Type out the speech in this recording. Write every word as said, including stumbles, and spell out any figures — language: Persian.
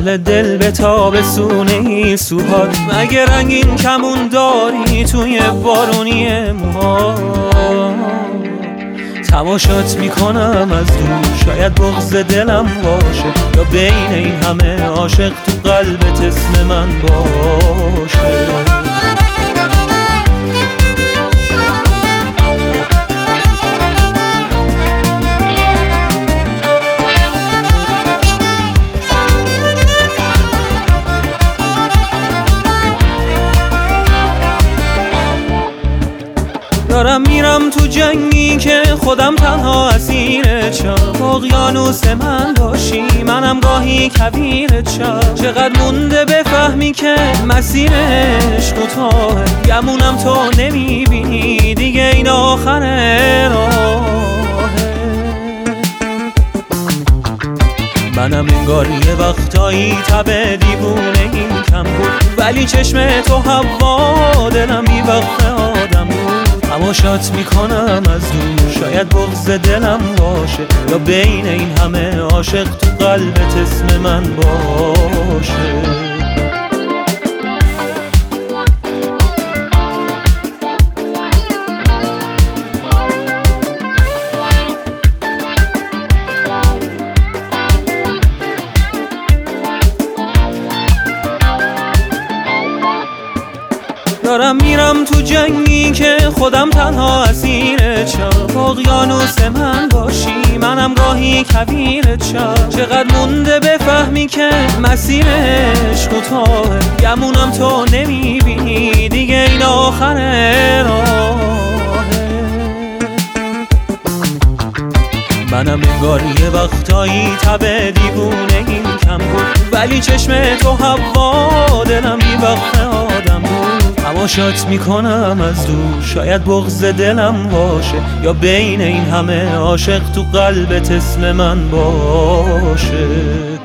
نقل دل به تابستون این سوهاد. مگه رنگین کمون داری توی بارونی موها؟ تماشات میکنم از دور، شاید بغض دلم باشه یا بین این همه عاشق تو قلبت اسم من باشه. دارم میرم تو جنگی که خودم تنها اسیرت شم. اقیانوس من باشی منم گاهی کویرت شم. چقدر مونده بفهمی که مسیرش کوتاهه، گمونم تو نمیبینی دیگه این آخر راهه. منم انگار یه وقتایی تب دیوونه این کم بود، ولی چشم تو هوا دلم بی وقت آدم بود. تماشات میکنم از دور، شاید بغض دلم باشه یا بین این همه عاشق تو قلبت اسم من باشه. دارم میرم تو جنگی که خودم تنها اسیرت شم. اقیانوس من باشی منم گاهی کویرت شم. چقدر مونده بفهمی که مسیرش کوتاهه، گمونم تو نمیبینی دیگه این آخر راهه. منم انگار یه وقتایی تب دیوونه این کم بود، ولی چشم تو هوا دلم بی وقت آدم بود. تماشات میکنم از دور، شاید بغض دلم باشه یا بین این همه عاشق تو قلبت اسم من باشه.